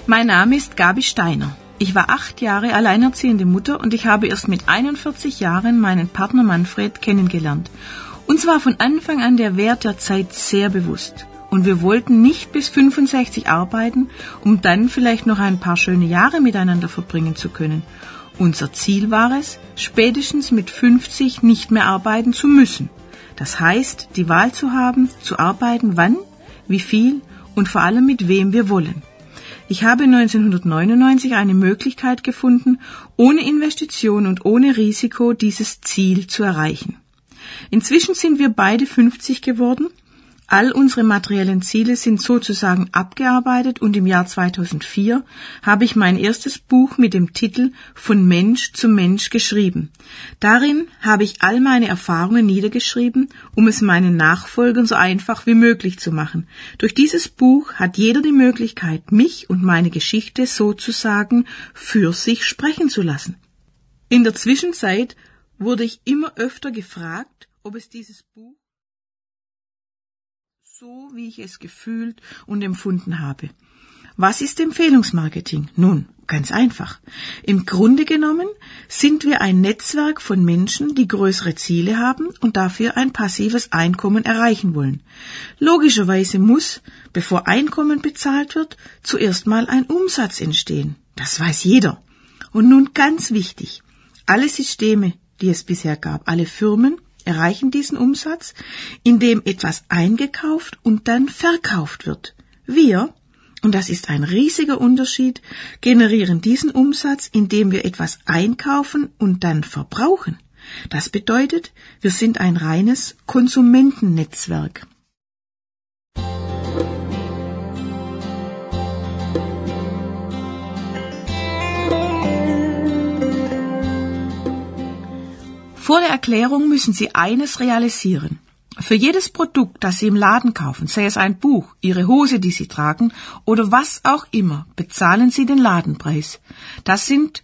Mein Name ist Gabi Steiner. Ich war 8 Jahre alleinerziehende Mutter und ich habe erst mit 41 Jahren meinen Partner Manfred kennengelernt. Uns war von Anfang an der Wert der Zeit sehr bewusst. Und wir wollten nicht bis 65 arbeiten, um dann vielleicht noch ein paar schöne Jahre miteinander verbringen zu können. Unser Ziel war es, spätestens mit 50 nicht mehr arbeiten zu müssen. Das heißt, die Wahl zu haben, zu arbeiten, wann, wie viel und vor allem mit wem wir wollen. Ich habe 1999 eine Möglichkeit gefunden, ohne Investition und ohne Risiko dieses Ziel zu erreichen. Inzwischen sind wir beide 50 geworden. All unsere materiellen Ziele sind sozusagen abgearbeitet und im Jahr 2004 habe ich mein erstes Buch mit dem Titel Von Mensch zu Mensch geschrieben. Darin habe ich all meine Erfahrungen niedergeschrieben, um es meinen Nachfolgern so einfach wie möglich zu machen. Durch dieses Buch hat jeder die Möglichkeit, mich und meine Geschichte sozusagen für sich sprechen zu lassen. In der Zwischenzeit wurde ich immer öfter gefragt, ob es dieses Buch so, wie ich es gefühlt und empfunden habe. Was ist Empfehlungsmarketing? Nun, ganz einfach. Im Grunde genommen sind wir ein Netzwerk von Menschen, die größere Ziele haben und dafür ein passives Einkommen erreichen wollen. Logischerweise muss, bevor Einkommen bezahlt wird, zuerst mal ein Umsatz entstehen. Das weiß jeder. Und nun ganz wichtig, alle Systeme, die es bisher gab, alle Firmen, erreichen diesen Umsatz, indem etwas eingekauft und dann verkauft wird. Wir, und das ist ein riesiger Unterschied, generieren diesen Umsatz, indem wir etwas einkaufen und dann verbrauchen. Das bedeutet, wir sind ein reines Konsumentennetzwerk. Vor der Erklärung müssen Sie eines realisieren. Für jedes Produkt, das Sie im Laden kaufen, sei es ein Buch, Ihre Hose, die Sie tragen oder was auch immer, bezahlen Sie den Ladenpreis. Das sind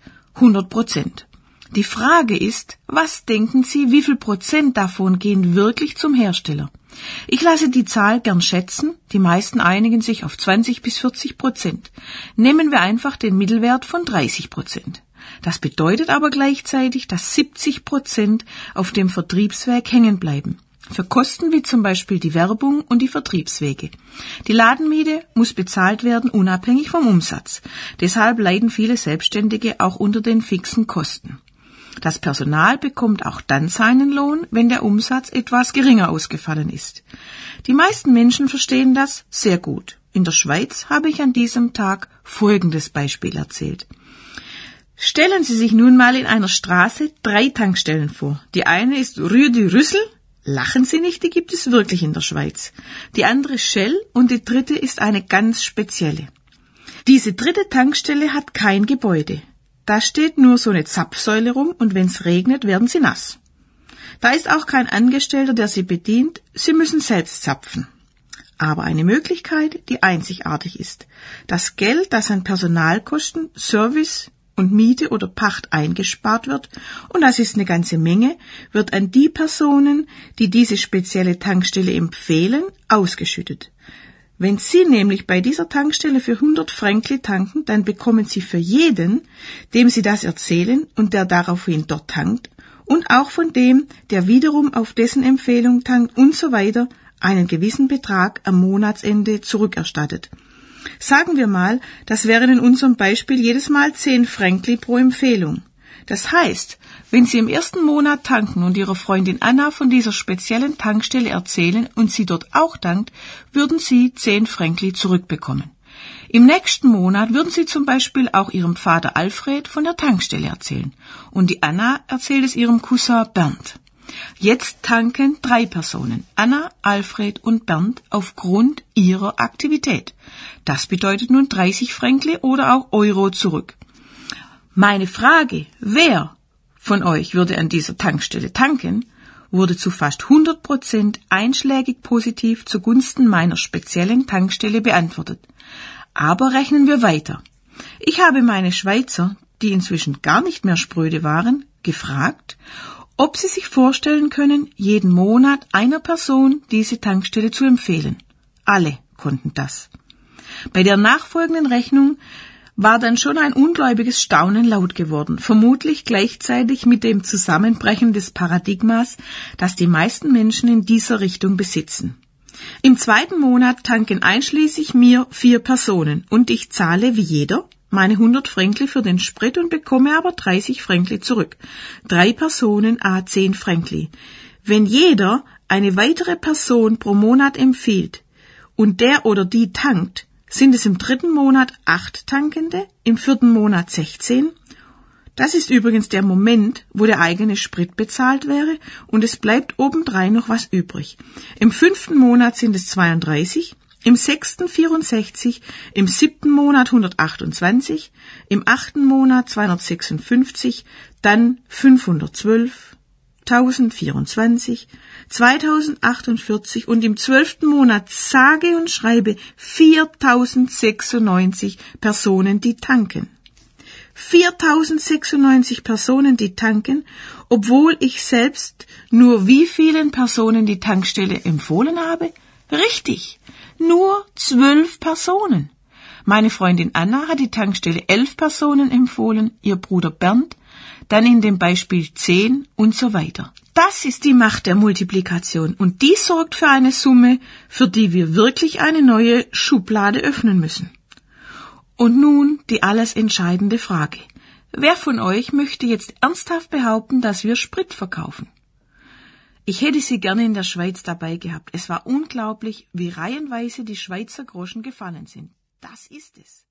100%. Die Frage ist, was denken Sie, wie viel Prozent davon gehen wirklich zum Hersteller? Ich lasse die Zahl gern schätzen, die meisten einigen sich auf 20 bis 40%. Nehmen wir einfach den Mittelwert von 30%. Das bedeutet aber gleichzeitig, dass 70% auf dem Vertriebsweg hängen bleiben. Für Kosten wie zum Beispiel die Werbung und die Vertriebswege. Die Ladenmiete muss bezahlt werden, unabhängig vom Umsatz. Deshalb leiden viele Selbstständige auch unter den fixen Kosten. Das Personal bekommt auch dann seinen Lohn, wenn der Umsatz etwas geringer ausgefallen ist. Die meisten Menschen verstehen das sehr gut. In der Schweiz habe ich an diesem Tag folgendes Beispiel erzählt. Stellen Sie sich nun mal in einer Straße 3 Tankstellen vor. Die eine ist Rue du Rüssel, lachen Sie nicht, die gibt es wirklich in der Schweiz. Die andere Shell und die dritte ist eine ganz spezielle. Diese dritte Tankstelle hat kein Gebäude. Da steht nur so eine Zapfsäule rum und wenn es regnet, werden Sie nass. Da ist auch kein Angestellter, der Sie bedient, Sie müssen selbst zapfen. Aber eine Möglichkeit, die einzigartig ist. Das Geld, das an Personalkosten, Service und Miete oder Pacht eingespart wird, und das ist eine ganze Menge, wird an die Personen, die diese spezielle Tankstelle empfehlen, ausgeschüttet. Wenn Sie nämlich bei dieser Tankstelle für 100 Fränkli tanken, dann bekommen Sie für jeden, dem Sie das erzählen und der daraufhin dort tankt, und auch von dem, der wiederum auf dessen Empfehlung tankt und so weiter, einen gewissen Betrag am Monatsende zurückerstattet. Sagen wir mal, das wären in unserem Beispiel jedes Mal 10 Fränkli pro Empfehlung. Das heißt, wenn Sie im ersten Monat tanken und Ihrer Freundin Anna von dieser speziellen Tankstelle erzählen und sie dort auch tankt, würden Sie 10 Fränkli zurückbekommen. Im nächsten Monat würden Sie zum Beispiel auch Ihrem Vater Alfred von der Tankstelle erzählen und die Anna erzählt es ihrem Cousin Bernd. Jetzt tanken 3 Personen, Anna, Alfred und Bernd, aufgrund ihrer Aktivität. Das bedeutet nun 30 Fränkli oder auch Euro zurück. Meine Frage, wer von euch würde an dieser Tankstelle tanken, wurde zu fast 100% einschlägig positiv zugunsten meiner speziellen Tankstelle beantwortet. Aber rechnen wir weiter. Ich habe meine Schweizer, die inzwischen gar nicht mehr spröde waren, gefragt, ob sie sich vorstellen können, jeden Monat einer Person diese Tankstelle zu empfehlen. Alle konnten das. Bei der nachfolgenden Rechnung war dann schon ein ungläubiges Staunen laut geworden, vermutlich gleichzeitig mit dem Zusammenbrechen des Paradigmas, das die meisten Menschen in dieser Richtung besitzen. Im 2. Monat tanken einschließlich mir 4 Personen und ich zahle wie jeder meine 100 Fränkli für den Sprit und bekomme aber 30 Fränkli zurück. 3 Personen à 10 Fränkli. Wenn jeder eine weitere Person pro Monat empfiehlt und der oder die tankt, sind es im 3. Monat 8 Tankende, im 4. Monat 16. Das ist übrigens der Moment, wo der eigene Sprit bezahlt wäre und es bleibt obendrein noch was übrig. Im 5. Monat sind es 32, im 6. 64, im 7. Monat 128, im 8. Monat 256, dann 512, 1024, 2048 und im 12. Monat sage und schreibe 4096 Personen, die tanken. 4096 Personen, die tanken, obwohl ich selbst nur wie vielen Personen die Tankstelle empfohlen habe? Richtig, nur 12 Personen. Meine Freundin Anna hat die Tankstelle 11 Personen empfohlen, ihr Bruder Bernd, dann in dem Beispiel 10 und so weiter. Das ist die Macht der Multiplikation und die sorgt für eine Summe, für die wir wirklich eine neue Schublade öffnen müssen. Und nun die alles entscheidende Frage. Wer von euch möchte jetzt ernsthaft behaupten, dass wir Sprit verkaufen? Ich hätte sie gerne in der Schweiz dabei gehabt. Es war unglaublich, wie reihenweise die Schweizer Groschen gefallen sind. Das ist es.